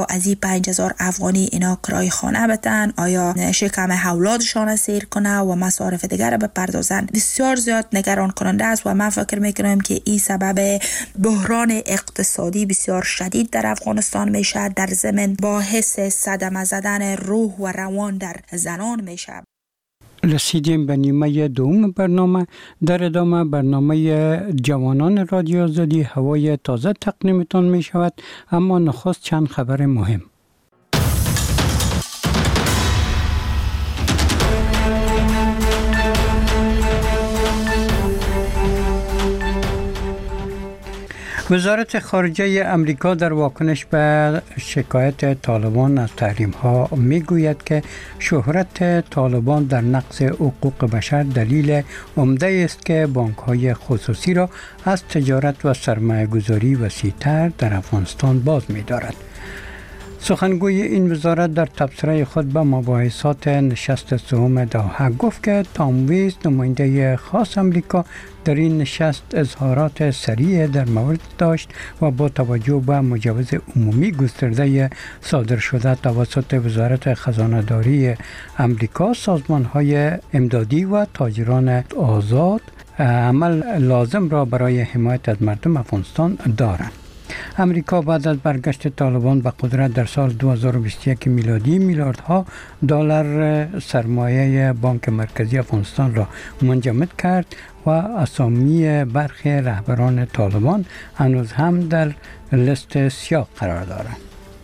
آیا از این 5000 افغانی اینا کرای خانه بتن، آیا شکم اولادشان سیر کنه و مصارف دیگر بپردازن، بسیار زیاد نگران کننده است و من فکر میکنم که این سبب بحران اقتصادی بسیار شدید در افغانستان میشه، در ضمن باعث صدمه زدن روح و روان در زنان میشه. رسیدیم به نیمه دوم برنامه. در ادامه برنامه جوانان رادیو آزادی هوای تازه تقدیمتان می شود، اما نخست چند خبر مهم. وزارت خارجه امریکا در واکنش به شکایت طالبان از تحریم‌ها میگوید که شهرت طالبان در نقض حقوق بشر دلیل عمده است که بانک‌های خصوصی را از تجارت و سرمایه‌گذاری وسیع‌تر در افغانستان باز می‌دارد. سخنگوی این وزارت در تبصره خود به مباحثات نشست سوم دوحه گفت که تام ویز نماینده خاص امریکا در این نشست اظهارات سریع در مورد داشت و با توجه به مجوز عمومی گسترده صادر شده توسط وزارت خزانه‌داری امریکا، سازمان‌های امدادی و تاجران آزاد عمل لازم را برای حمایت از مردم افغانستان دارند. امریکا بعد از برگشت طالبان به قدرت در سال 2021 میلادی میلیاردها دلار سرمایه بانک مرکزی افغانستان را منجمد کرد و اسامی برخی رهبران طالبان هنوز هم در لیست سیاه قرار دارند.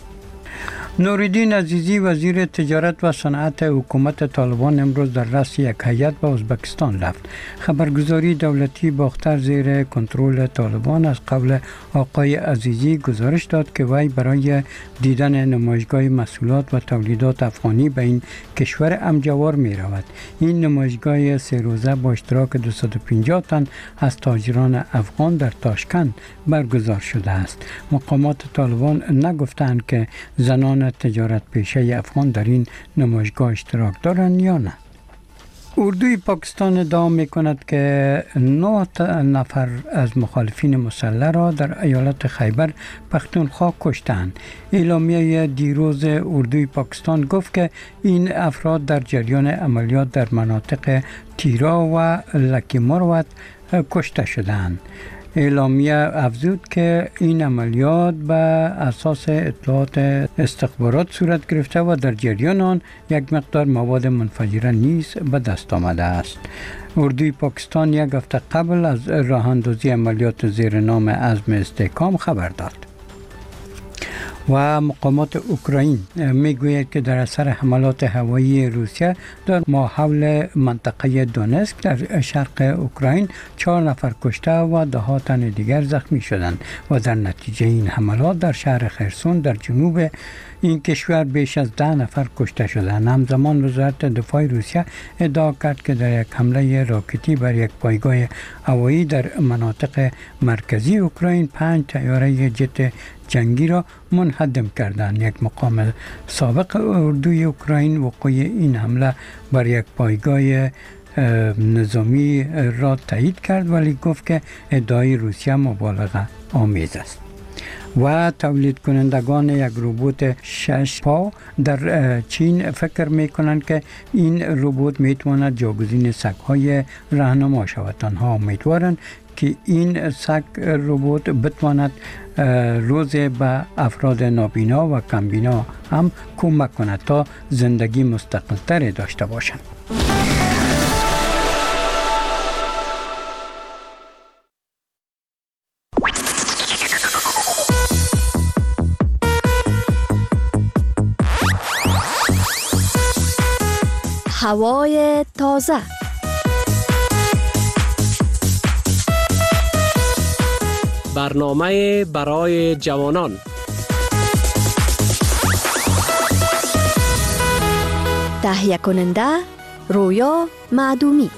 نوردین عزیزی وزیر تجارت و صنعت حکومت طالبان امروز در رأس یک هیئت به ازبکستان رفت. خبرگزاری دولتی باختر زیر کنترل طالبان از قبل آقای عزیزی گزارش داد که وی برای دیدن نمایشگاه محصولات و تولیدات افغانی به این کشور امجوار می رود. این نمایشگاه 3 روزه با اشتراک 250 تن از تاجران افغان در تاشکند برگزار شده است. مقامات طالبان نگفتند که زنان تجارت پیشه افغان در این نمایشگاه اشتراک دارند یا نه. اردوی پاکستان ادعا می‌کند که 9 نفر از مخالفین مسلح را در ایالت خیبر پختونخوا کشتند. اعلامیه دیروز اردوی پاکستان گفت که این افراد در جریان عملیات در مناطق تیرا و لکی مروت کشته شدند. اعلامیه افزود که این عملیات به اساس اطلاعات استخبارات صورت گرفته و در جریان آن یک مقدار مواد منفجره نیز به دست آمده است. اردوی پاکستان یک هفته قبل از راه اندازی عملیات زیر نام عزم استحکام خبر داد. و مقامات اوکراین میگوید که در اثر حملات هوایی روسیه در ماحول منطقه دونسک در شرق اوکراین 4 نفر کشته و 10 تن دیگر زخمی شدند و در نتیجه این حملات در شهر خرسون در جنوب این کشور بیش از 10 نفر کشته شدند. همزمان وزارت دفاع روسیه ادعا کرد که در یک حمله راکتی بر یک پایگاه هوایی در مناطق مرکزی اوکراین 5 طیاره جت جنگی را منهدم کردند. یک مقام سابق اردوی اوکراین وقوع این حمله بر یک پایگاه نظامی را تایید کرد، ولی گفت که ادعای روسیه مبالغه آمیز است. و تولید کنندگان یک ربات 6 پا در چین فکر می کنند که این ربات می تواند جاگزین سگ‌های راهنما شود. آنها امیدوارند که این سگ ربات بتواند روز به افراد نابینا و کمبینا هم کمک کند تا زندگی مستقل‌تر داشته باشند. هوای تازه. برنامه برای جوانان. تهیه کننده رویا معدومی.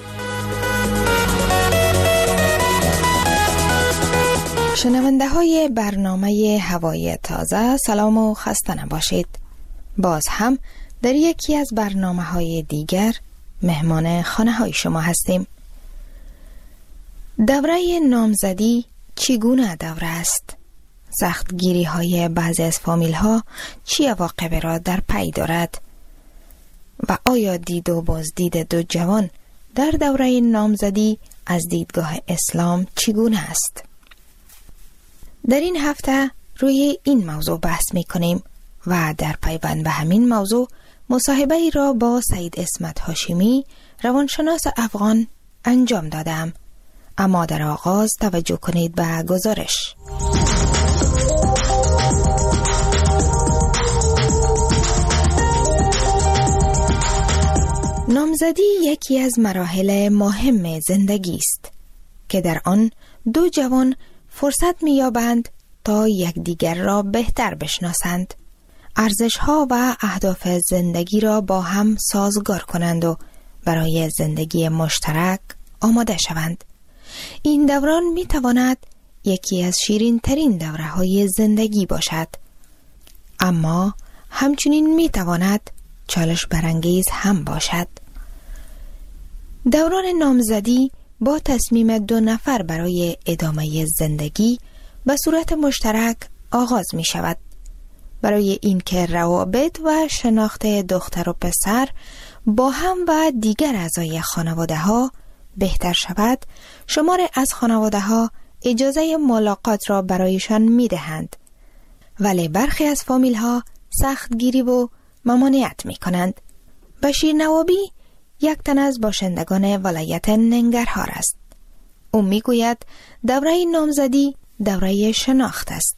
شنونده های برنامه هوای تازه، سلام و خسته نباشید. باز هم در یکی از برنامه های دیگر مهمان خانه های شما هستیم. دوره نامزدی چگونه دوره است؟ سختگیری های بعضی از فامیل ها چی عواقبی را در پی دارد و آیا دید و بازدید دو جوان در دوره نامزدی از دیدگاه اسلام چگونه است؟ در این هفته روی این موضوع بحث می کنیم و در پیوند به همین موضوع مصاحبه ای را با سید اسمت هاشمی روانشناس افغان انجام دادم. اما در آغاز توجه کنید به گزارش. نامزدی یکی از مراحل مهم زندگی است که در آن دو جوان فرصت می‌یابند تا یکدیگر را بهتر بشناسند، ارزش‌ها و اهداف زندگی را با هم سازگار کنند و برای زندگی مشترک آماده شوند. این دوران می‌تواند یکی از شیرین‌ترین دوره‌های زندگی باشد، اما همچنین می‌تواند چالش برانگیز هم باشد. دوران نامزدی با تصمیم دو نفر برای ادامه زندگی به صورت مشترک آغاز می شود. برای اینکه روابط و شناخت دختر و پسر با هم و دیگر اعضای خانواده ها بهتر شود، شماری از خانواده ها اجازه ملاقات را برایشان می دهند، ولی برخی از فامیل ها سختگیری و ممانعت می کنند. بشیر نوابی یک تن از باشندگان ولایت ننگرهار است. او می گوید دوره نامزدی دوره شناخت است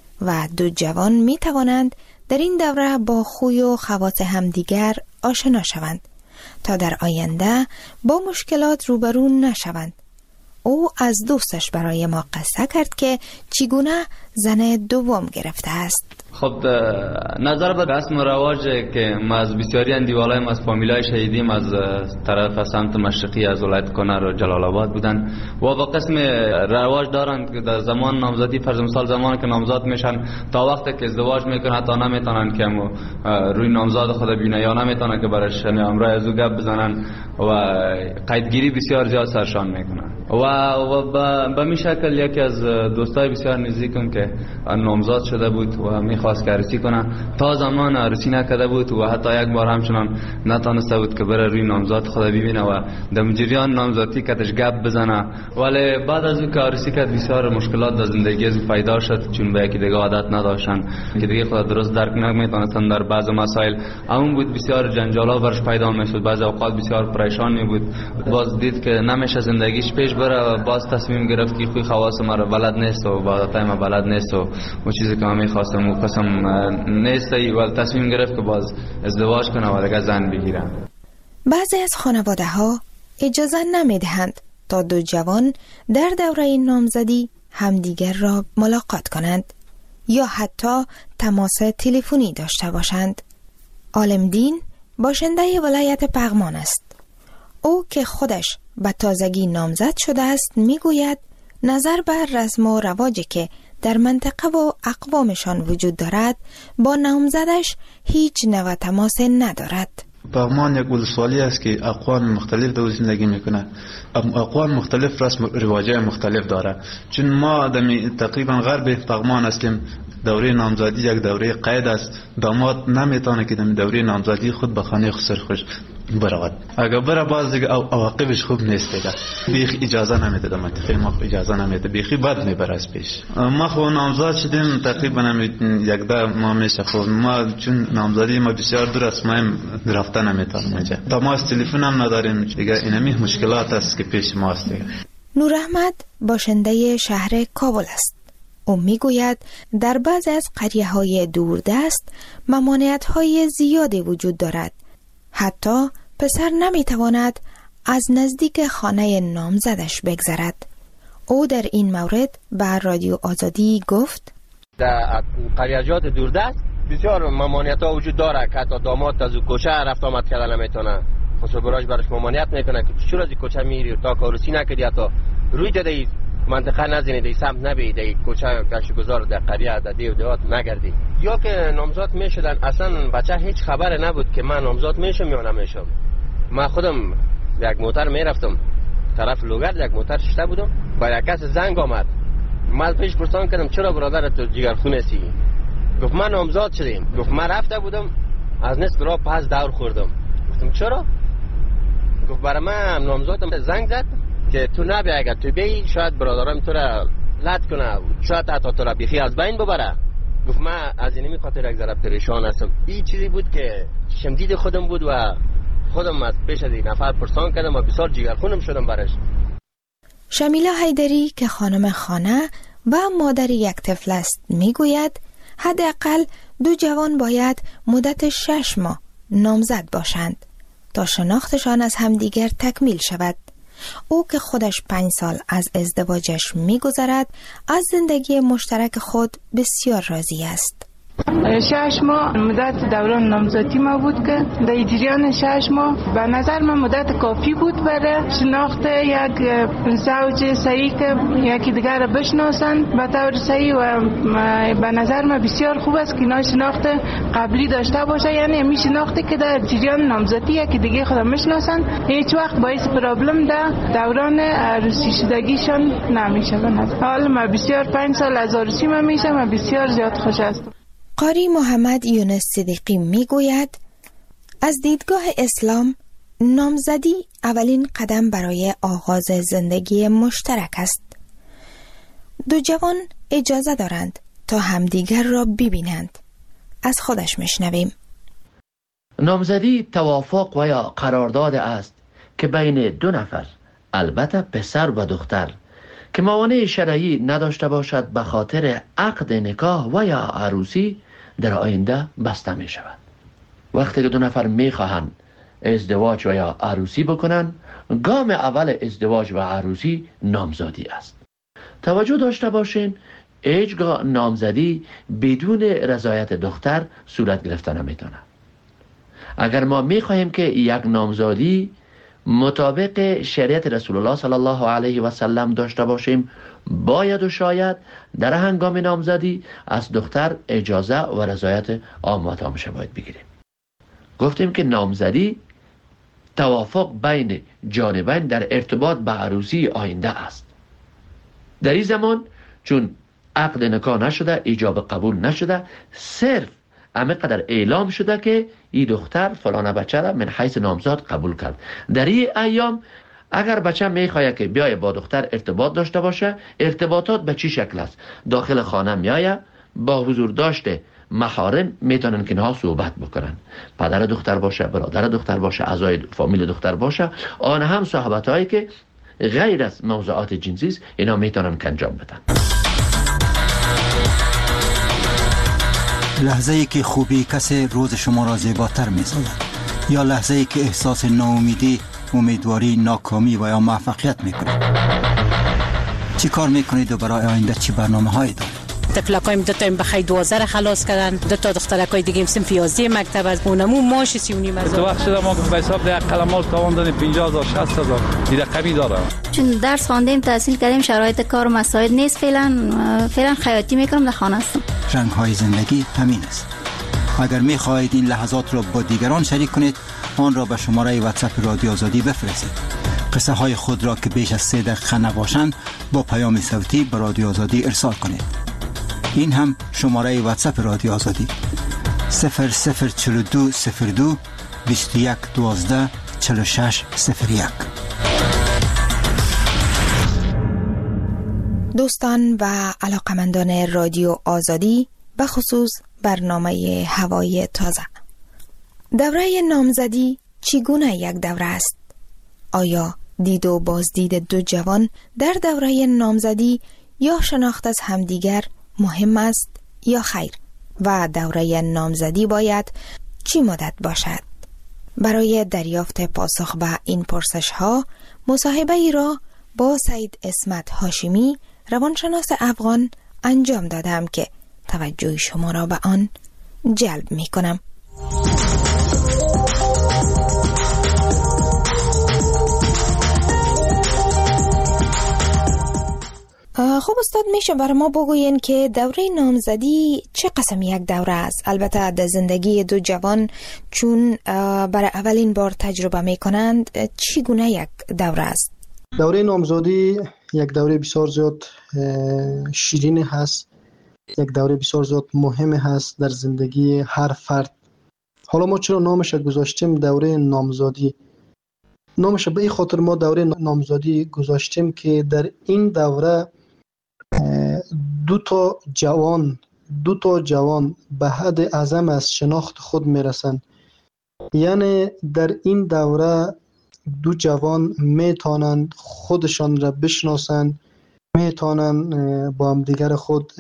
و دو جوان می توانند در این دوره با خوی و خواص همدیگر آشنا شوند تا در آینده با مشکلات روبرو نشوند. او از دوستش برای ما قصه کرد که چگونه زن دوم گرفته است. خب نظر به رسم و رواج که ما از بسیاری اندیوالای از فامیلای شهیدیم از طرف سمت مشرقی از ولایت کنر و جلال آباد بودن و با قسم رواج دارن که در زمان نامزدی فرض مثال زمانی که نامزاد میشن تا وقتی که ازدواج میکنن حتی نمیتونن که روی نامزاد خود ببینن یا نمیتونن که برش امرای از او گپ بزنن و قیدگیری بسیار زیاد سرشان میکنن و به می شکل یکی از دوستای بسیار نزدیکم که نامزاد شده بود و میخواست که عروسی کنه، تا زمان عروسی نکرده بود و حتی یک بار همچنان نتونسته بود که بره روی نامزاد خود ببینه و در جریان نامزادی کتش گپ بزنه. ولی بعد از اون که عروسی کرد بسیار مشکلات در زندگی از پیدا شد، چون به یکی دیگه عادت نداشتن که دیگه خود درست درک نمیتونستن در بعض مسائل. همون بود بسیار جنجالا برش پیدا میشد، بعضی اوقات بسیار پریشان می بود. باز دید که نمیشه زندگیش پیش بره و باز تصمیم گرفت که خوی خواص ما رو بلد نیست و عادتای ما بلد نیست و چیزی که من می‌خواستم و قسم نیست و تصمیم گرفت که باز ازدواج کنه و دیگه زن بگیره. بعضی از خانواده ها اجازه نمیدهند تا دو جوان در دوره نامزدی همدیگر را ملاقات کنند یا حتی تماس تلفنی داشته باشند. عالمدین باشنده ولایت پغمان است. او که خودش به تازگی نامزد شده است میگوید نظر بر رسم و رواجی که در منطقه و اقوامشان وجود دارد با نامزدش هیچ نوع تماس ندارد. پغمان یک ولسوالی است که اقوام مختلف در زندگی میکنه. اقوام مختلف رسم و رواجای مختلف داره. چون ما تقریبا غرب پغمان هستیم، دوره نامزدی یک دوره قید است. داماد نمیتونه که در دوره نامزدی خود به خانه خوش برود. اگر بره باز دیگه عواقبش خوب نیست دیگه. بیخ اجازه نمیده، در منطقه ما اجازه نمیده، بیخی بد میبره از پیش. ما خو نامزد شدیم تقریبا یک ده ماه میشه. خب ما چون نامزدی ما بسیار دور است، ما رفته نمیتونیم اینجا. تماس تلفن هم نداریم دیگه. اینمی مشکلات است که پیش ما است دیگه. نور احمد باشنده شهر کابل است. او میگوید در بعضی از قریه‌های دوردست ممانعت‌های زیادی وجود دارد. حتی پسر نمیتواند از نزدیک خانه نامزدش بگذرد. او در این مورد به رادیو آزادی گفت در قریه‌جات دوردست بسیار ممانعت‌ها وجود داره که حتی داماد از کوچه رفت آمد کردن نمیتونه. خسروبراش برش ممانعت میکنه که چرا از کوچه میری تا کارسی نکردی، حتی روی جده منطقه نزنید، ای سمت نبید، ای کوچه گشتگذار در قریه در دیو دیوات نگردی. یا که نامزاد میشدن اصلا بچه هیچ خبر نبود که من نامزاد میشم یا نمیشم. من خودم یک موتر میرفتم طرف لوگرد، یک موتر شته بودم، با یک کس زنگ آمد من پیش پرسان کردم چرا برادر تو جگرخون هستی؟ گفت من نامزاد شدیم. گفت من رفته بودم از نصف راه پس دور خوردم. گفتم چرا؟ گفت برای من نامزادم زنگ زد که تو نبی، اگر تو بی شاید برادرم تو را لط کنه، شاید حتی تو را بیخی از بین ببره. گفت من از اینمی خاطر یک ذره پریشان هستم. این چیزی بود که شمدید خودم بود و خودم از پیش از این نفر پرسان کردم و بسیار جگرخونم شدم برش. شمیلا حیدری که خانم خانه و مادر یک طفل است میگوید حداقل 2 جوان باید مدت 6 ماه نامزد باشند تا شناختشان از همدیگر تکمیل شود. او که خودش 5 سال از ازدواجش میگذرد از زندگی مشترک خود بسیار راضی است. 6 ماه مدت دوران نامزدی ما بود که در جریان 6 ماه به نظر من مدت کافی بود برای شناخت یک زوج صحیح که یکی دیگر را بشناسند به طور صحیح و به نظر من بسیار خوب است که اینا شناخت قبلی داشته باشه، یعنی همین شناختی که در جریان نامزدی یکی دیگه خود میشناسند هیچ وقت باعث پرابلم در دوران عروسی شدگیشان نمیشه. حالا من بسیار 5 سال از عروسی من میشم و بسیار زیاد خوش هستم. قاری محمد یونس صدیقی میگوید از دیدگاه اسلام نامزدی اولین قدم برای آغاز زندگی مشترک است. 2 جوان اجازه دارند تا همدیگر را ببینند. از خودش میشنویم. نامزدی توافق و یا قرارداد است که بین 2 نفر، البته پسر و دختر، که موانع شرعی نداشته باشد به خاطر عقد نکاح و یا عروسی در آینده بسته می شود. وقتی که 2 نفر می خواهند ازدواج و یا عروسی بکنند، گام اول ازدواج و عروسی نامزدی است. توجه داشته باشین هیچگاه نامزدی بدون رضایت دختر صورت گرفته نمیتونه. اگر ما می خواهیم که یک نامزدی مطابق شریعت رسول الله صلی الله علیه و سلم داشته باشیم، باید و شاید در هنگام نامزدی از دختر اجازه و رضایت آماتامشه باید بگیریم. گفتیم که نامزدی توافق بین جانبین در ارتباط به عروسی آینده است. در این زمان چون عقد نکاح نشده، ایجاب قبول نشده، صرف همه قدر اعلام شده که این دختر فلانه بچه را من حیث نامزاد قبول کرد. در این ایام اگر بچه میخواه که بیای با دختر ارتباط داشته باشه، ارتباطات به چی شکل است؟ داخل خانه میایه، با حضور داشته محارم میتونن که اینها صحبت بکنن، پدر دختر باشه، برادر دختر باشه، اعضای فامیل دختر باشه، آن هم صحبت هایی که غیر از موضوعات جنسی است اینا میتونن که انجام بدن. لحظه ای که خوبی کسی روز شما را زیباتر می‌سازد، یا لحظه ای که احساس ناامیدی، امیدواری، ناکامی و یا موفقیت میکنید. چی کار میکنید و برای آینده چی برنامه‌هایی دارید؟ تفلکایم 2 تا بخای 12 خلاص کردن، 2 تا دخترکای دیگه صنف 11 مکتب از اونمو ماش 3.5 تو وقت شده ما به حساب ده قلمال تاوان دادیم 50000 60000 این رقمی داره. چون درس خواندیم، تحصیل کردیم، شرایط کار مساعد نیست، فعلا خیاطی میکنم، در خانه هستم. رنگ های زندگی همین است. اگر میخواهید این لحظات را با دیگران شریک کنید، آن را به شماره واتساپ رادیو آزادی بفرستید. قصه های خود را که بیش از 3 دقیقه نباشند با پیام صوتی به رادیو آزادی ارسال کنید. این هم شماره واتساپ رادیو آزادی 004202 2112 4601. دوستان و علاقمندان رادیو آزادی، به خصوص برنامه هوای تازه، دوره نامزدی چگونه یک دوره است؟ آیا دید و بازدید 2 جوان در دوره نامزدی یا شناخت از همدیگر مهم است یا خیر؟ و دوره نامزدی باید چی مدت باشد؟ برای دریافت پاسخ به این پرسش ها مصاحبه ای را با سید اسمت هاشمی، روانشناس افغان انجام دادم که توجه شما را به آن جلب می کنم. خب استاد، میشه برای ما بگوین که دوره نامزدی چه قسم یک دوره است؟ البته در زندگی 2 جوان چون برای اولین بار تجربه میکنند، چگونه یک دوره است؟ دوره نامزدی یک دوره بسیار زیاد شیرین هست، یک دوره بسیار زیاد مهم هست در زندگی هر فرد. حالا ما چرا نامش گذاشتیم دوره نامزادی؟ نامش به این خاطر ما دوره نامزادی گذاشتیم که در این دوره دو تا جوان به حد اعظم از شناخت خود میرسن. یعنی در این دوره دو جوان میتونن خودشان را بشناسن، میتونن با هم دیگر خود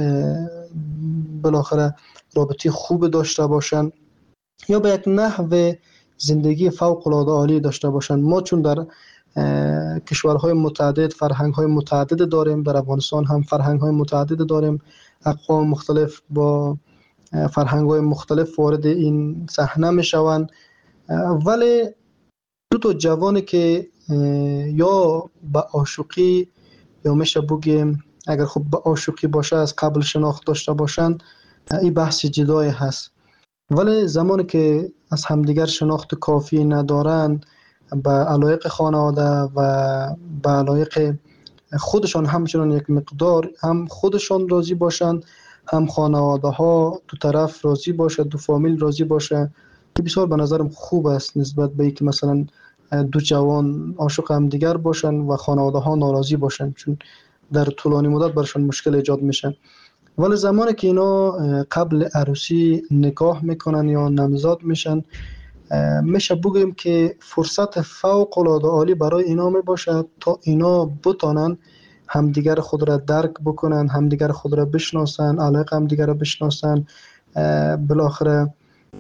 بالاخره رابطه خوب داشته باشن یا به یک نحو زندگی فوق العاده عالی داشته باشن. ما چون در کشورهای متعدد فرهنگ‌های متعدد داریم، در افغانستان هم فرهنگ‌های متعدد داریم، اقوام مختلف با فرهنگ‌های مختلف وارد این صحنه میشوند، ولی دو تا جوانی که یا به عاشقی یا میشه بگیم اگر خب به عاشقی باشه از قبل شناخت داشته باشند، این بحث جدای هست. ولی زمانی که از همدیگر شناخت کافی ندارن، به علایق خانواده و به علایق خودشان همچنان یک مقدار هم خودشان راضی باشن، هم خانواده ها دو طرف راضی باشه، دو فامیل راضی باشه، که بسیار به نظرم خوب است نسبت به اینکه مثلا دو جوان عاشق هم دیگر باشن و خانواده ها ناراضی باشن، چون در طولانی مدت برشان مشکل ایجاد میشه. ولی زمانی که اینا قبل عروسی نکاح میکنن یا نامزاد میشن، میشه بگیم که فرصت فوق العاده عالی برای اینا میباشه تا اینا بتونن همدیگر خود را درک بکنن، همدیگر خود را بشناسن، علاقه همدیگر را بشناسن، بالاخره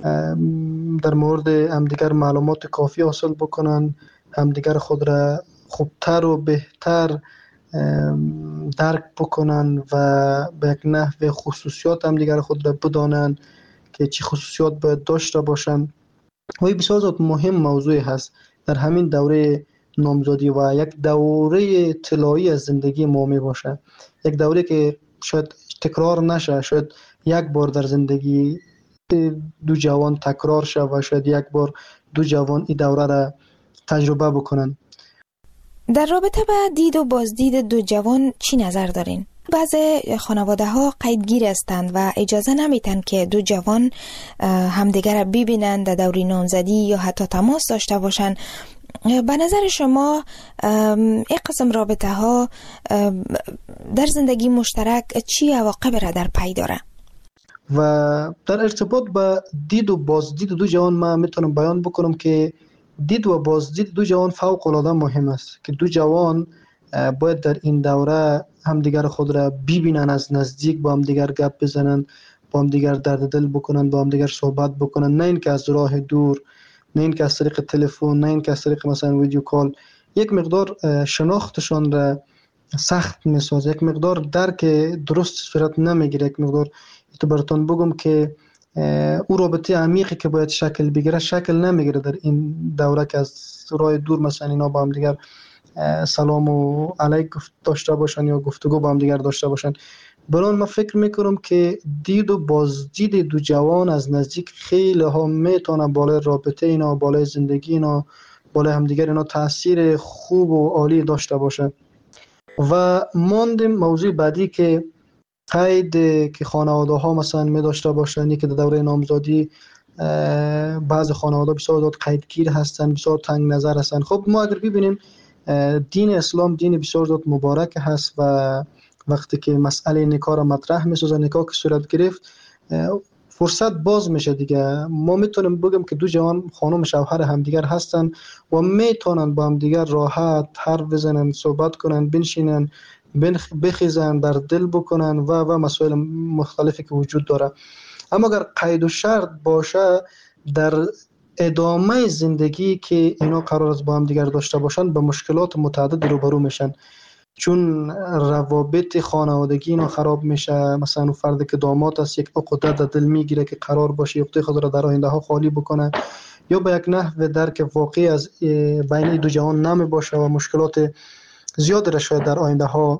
در مورد همدیگر معلومات کافی حاصل بکنن، همدیگر خود را خوبتر و بهتر درک بکنن و به یک نحو خصوصیات همدیگر خود را بدانن که چه خصوصیات باید داشته باشن. و این بسیار زیاد مهم موضوعی هست در همین دوره نامزادی و یک دوره طلایی از زندگی ما می باشه، یک دوره که شاید تکرار نشه، شاید یک بار در زندگی دو جوان تکرار شه و شاید یک بار دو جوان این دوره را تجربه بکنن. در رابطه با دید و بازدید دو جوان چی نظر دارین؟ بعضی خانواده ها قیدگیر هستند و اجازه نمیتن که دو جوان همدیگر را ببینند در دوره نامزدی یا حتی تماس داشته باشند. به نظر شما این قسم رابطه ها در زندگی مشترک چی عواقب را در پی داره؟ و در ارتباط با دید و بازدید دو جوان ما میتونم بیان بکنم که دید و بازدید دو جوان فوق العاده مهم است که دو جوان باید در این دوره همدیگر خود را ببینن، از نزدیک با همدیگر گپ بزنن، با همدیگر درد دل بکنن، با همدیگر صحبت بکنن، نه اینکه از راه دور، نه اینکه از طریق تلفن، نه اینکه از طریق مثلا ویدیو کال. یک مقدار شناختشان را سخت میسازه، یک مقدار درک درست صورت نمیگیره، یک مقدار تو براتون بگم که او رابطه عمیقی که باید شکل بگیره شکل نمیگیره در این دوره که از راه دور مثلا اینا با هم دیگر سلام و علیک داشته باشن یا گفتگو با هم دیگر داشته باشن. برای من فکر میکنم که دید و بازدید دو جوان از نزدیک خیلی ها میتونه بالای رابطه اینا، بالای زندگی اینا، بالای همدیگر اینا تاثیر خوب و عالی داشته باشه. و ماندیم موضوع بعدی که قید که خانواده ها مثلا می داشته باشن، که در دوره نامزادی بعض خانواده بسیار قیدگیر هستن، بسیار تنگ نظر هستن. خب ما اگر ببینیم دین اسلام دین بسیار زیاد مبارک هست و وقتی که مسئله نکاح را مطرح می‌سازه، نکاح که صورت گرفت، فرصت باز میشه دیگه. ما میتونیم بگیم که دو جوان خانم شوهر همدیگر هستن و میتونن با همدیگر راحت حرف بزنن، صحبت کنن، بنشینن، بخیزن، در دل بکنن و مسائل مختلفی که وجود داره. اما اگر قید و شرط باشه در ادامه زندگی که اینا قرار است با هم دیگر داشته باشن، به مشکلات متعدد روبرو میشن، چون روابط خانوادگی اینا خراب میشه. مثلا اون فردی که داماد است یک عقده در دل میگیره که قرار باشه عقده خود را در آینده ها خالی بکنه، یا به یک نحو درک واقعی از بین دو جهان نمی باشه و مشکلات زیاد را شاید در آینده ها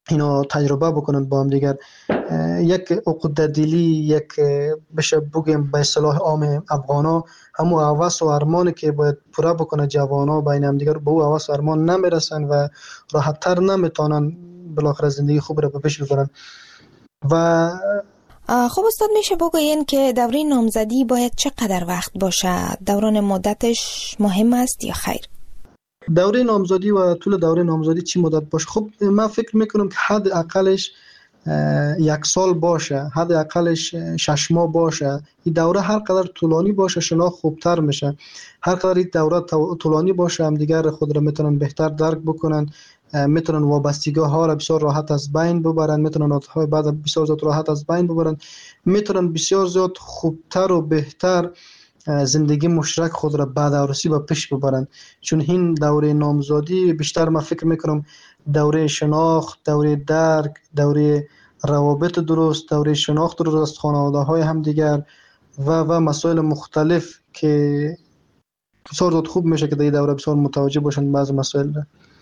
اینا تجربه بکنن با هم دیگر. یک عقده دلی، یک بشه بگیم به اصطلاح عام افغانا، همون هوس و ارمانی که باید پوره بکنه جوانا بین هم دیگر، به او هوس و ارمان نمیرسن و راحت تر نمیتونن بالاخره زندگی خوب را به پیش ببرن. و خب استاد میشه بگوین که دوره نامزدی باید چقدر وقت باشه؟ دوران مدتش مهم است یا خیر؟ دوره نامزدی و طول دوره نامزدی چی مدت باشه؟ خب من فکر میکنم که حد اقلش 1 سال باشه، حد اقلش 6 ماه باشه. این دوره هر قدر طولانی باشه شناخت خوبتر میشه. هر قدر این دوره طولانی باشه هم دیگر خود را میتونن بهتر درک بکنن، میتونن وابستگی ها را بسیار راحت از بین ببرن، میتونن عادت های بعد بسیار زیاد راحت از بین ببرن، میتونن بسیار زیاد خوبتر و بهتر زندگی مشترک خود را بعد عروسی با پیش ببرن. چون این دوره نامزادی بیشتر من فکر میکنم دوره شناخت، دوره درک، دوره روابط درست، دوره شناخت درست خانواده های هم دیگر و مسائل مختلف که بسیار خوب میشه که در این دوره بسیار متوجه باشن بعض مسائل.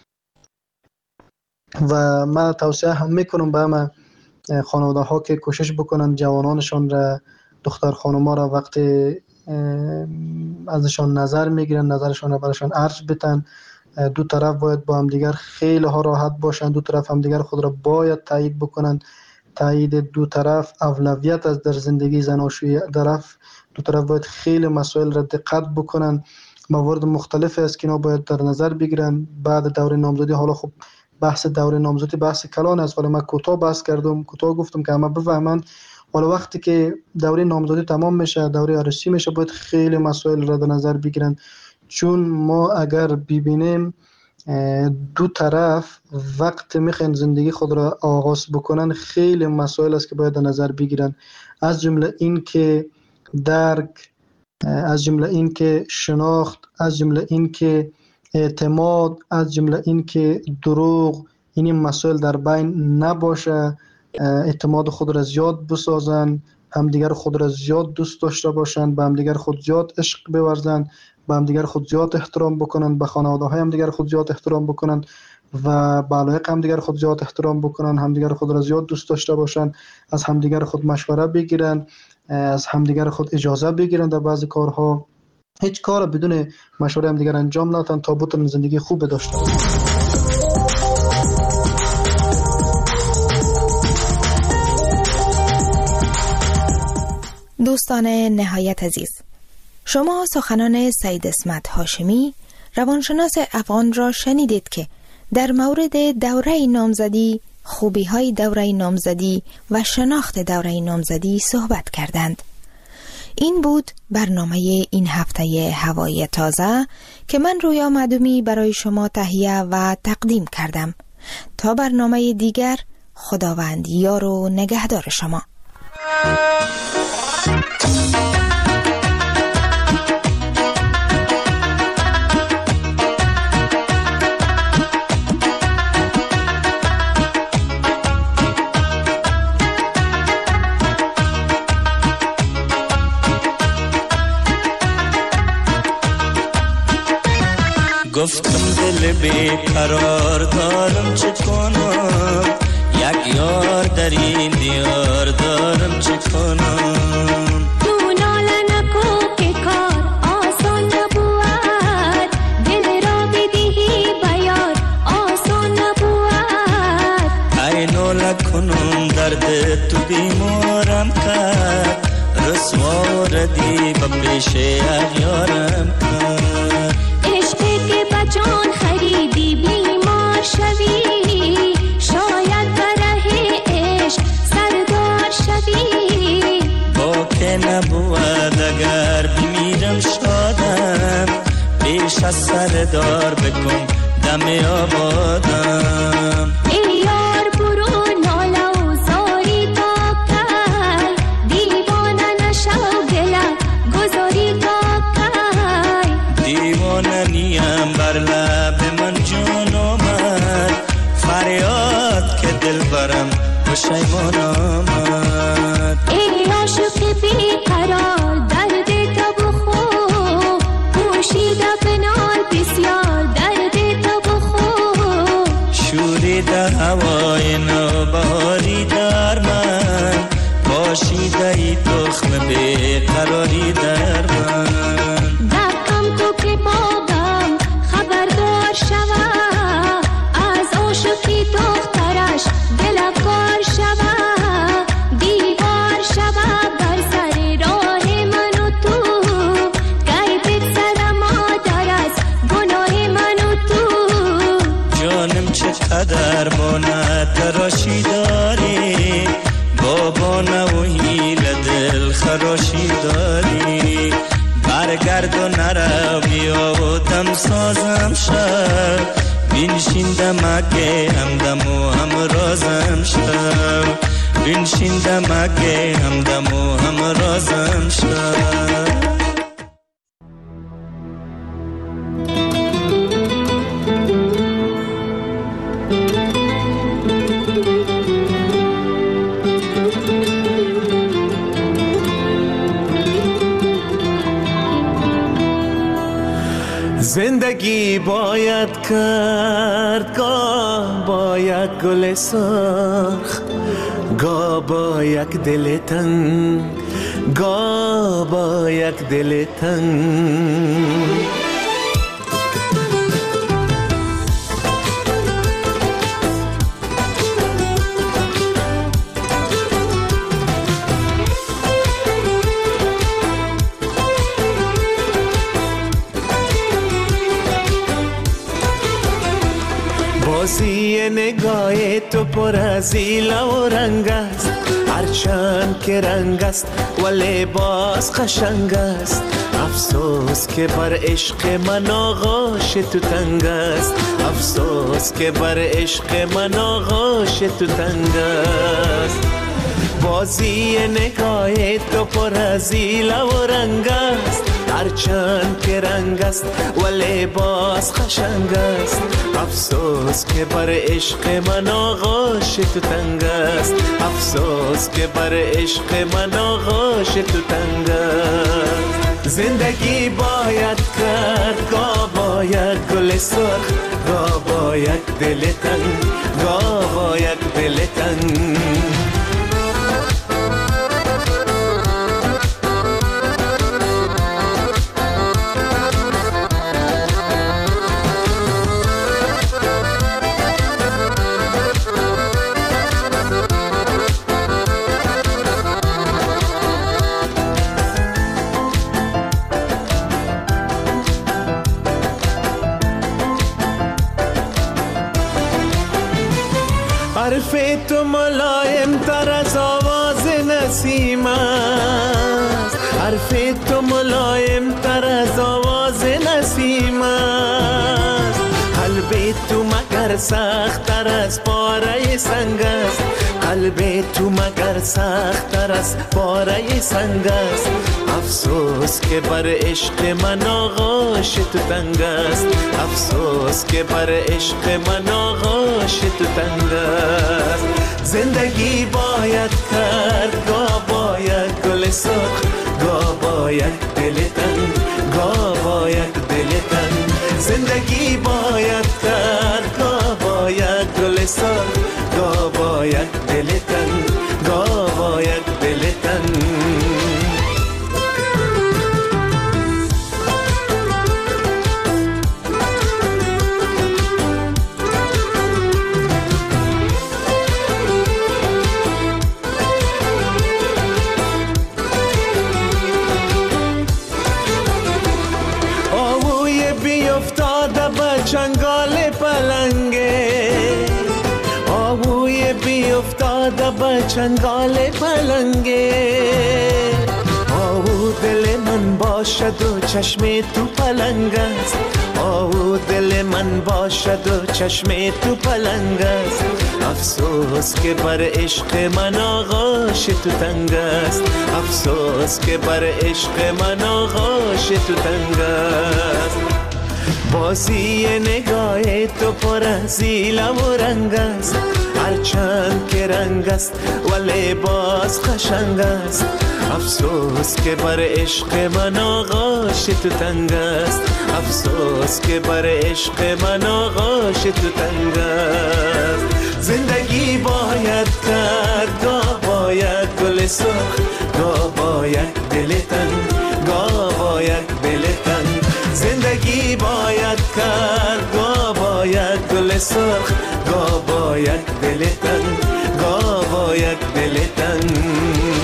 و من توصیه هم میکنم به همه خانواده ها که کوشش بکنن جوانانشان را، دختر خانوما را وقتی ازشان نظر میگیرن نظرشان را برشان عرض بتن. دو طرف باید با هم دیگر خیلی ها راحت باشن، دو طرف هم دیگر خود را باید تایید بکنن. تایید دو طرف اولویت است در زندگی زناشویی. دو طرف باید خیلی مسائل را دقت بکنن. موارد مختلفی است که اینا باید در نظر بگیرن بعد دوره نامزدی. حالا خب بحث دوره نامزدی بحث کلان است، ولی من کوتاه بحث کردم، کوتاه گفتم که همه بفهمن. حالا وقتی که دوره نامزدی تمام میشه، دوره عروسی میشه، باید خیلی مسائل را در نظر بگیرن. چون ما اگر ببینیم دو طرف وقت میخوان زندگی خود را آغاز بکنن، خیلی مسائل است که باید در نظر بگیرن. از جمله این که درک، از جمله این که شناخت، از جمله این که اعتماد، از جمله این که دروغ، این مسائل در بین نباشه. اعتماد خود را زیاد بسازن، همدیگر خود را زیاد دوست داشته باشن، به همدیگر خود زیاد عشق بورزن، به همدیگر خود زیاد احترام بکنن، به خانواده های همدیگر خود زیاد احترام بکنن و به علایق همدیگر خود زیاد احترام بکنن، همدیگر خود را زیاد دوست داشته باشن، از همدیگر خود مشوره بگیرن، از همدیگر خود اجازه بگیرن در بعضی کارها. هیچ کار بدون مشوره همدیگر انجام ندن تا بتونن زندگی خوب داشته باشن. دوستان نهایت عزیز، شما سخنان سید اسمت هاشمی روانشناس افغان را شنیدید که در مورد دوره نامزدی، خوبی‌های دوره نامزدی و شناخت دوره نامزدی صحبت کردند. این بود برنامه این هفته هوای تازه که من رویا معدومی برای شما تهیه و تقدیم کردم. تا برنامه دیگر، خداوند یار و نگهدار شما. گفتم دل بیقرار دارم چه کنم، یک یار در این دیار دارم چه کنم. تو ناله نکو که کار آسان نبود، دل را بدهی بیار آسان نبود. ای ناله کنم درد تو بیمارم کرد، رسوا ردی به پیش اغیارم کرد. جان خریدی بیمار شوی، شاید بره عشق سردار شوی. با که نبود اگر بمیرم شادم، پیش از سردار بکن دم آبادم. ای یار برو ناله و زاری تا کی، دیوانه نشو دلم گذاری تا کی. دیوانه نیم بر لب من جان آمد، فریاد که دل برم پشیمان آمد. ای عاشق بیقرار درد تو بخور، پوشیده بنال بسیار درد تو بخور. شوریده هوای تراشی داری، بابا نوهی لدل خراشی داری. برگرد و نرو بیا و دم سازم شد، بینشین دمکه همدم و همرازم شد، بینشین دمکه همدم و همرازم شد. زندگی باید کرد، گاه با یک گل سرخ، گاه با یک دل تنگ، گاه با یک دل تنگ. بازی نگاه تو پر از ایله و رنگ است، هرچند که رنگ است ولی باز قشنگ است. افسوس که بر عشق من آغوش تو تنگ است، افسوس که بر عشق من آغوش تو تنگ است. بازی نگاه تو پر از ایله و رنگ است، هرچند که رنگ است ولی باز قشنگ است. افسوس که بر عشق من آغوش تو تنگ است، افسوس که بر عشق من آغوش تو تنگ است. زندگی باید کرد، گاه با یک گل سرخ، گاه با یک دل تنگ، گاه با یک دل تنگ. حرف تو ملایم تر از آواز نسیم است، حرف تو ملایم تر از آواز نسیم است. قلب تو مگر سخت تر از پاره سنگ است، قلب تو مگر سخت تر از پاره سنگ است. افسوس که بر عشق من آغوش تو تنگ است، افسوس که بر عشق من آغوش تو تنگ است. زندگی باید کرد، گاه با یک گل سرخ، گاه با یک دل تنگ، گاه با یک دل تنگ. زندگی باید کرد، گاه با یک گل سرخ، گاه با یک دل تنگ، گاه با یک دل تنگ. چنگال پلنگه، آهوی بی افتاده به چنگال پلنگه. آهو دل من باشد و چشم تو پلنگ است، آهو دل من باشد و چشم تو پلنگ است. افسوس که بر عشق من آغوش تو تنگ است، افسوس که بر عشق من آغوش تو تنگ است. بازی نگاه تو پر از ایله و رنگ است، هرچند که رنگ است ولی باز قشنگ است. افسوس که بر عشق من آغوش تو تنگ است، افسوس که بر عشق من آغوش تو تنگ است. زندگی باید کرد، گاه با یک گل سرخ، گاه با یک دل تنگ، گاه با یک دل تنگ. زندگی باید کرد، گاه با یک گل سرخ، گاه با یک دل تنگ، گاه با یک دل تنگ.